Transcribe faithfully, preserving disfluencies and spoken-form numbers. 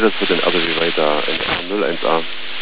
Einsatz für den R D W weiter in null eins A.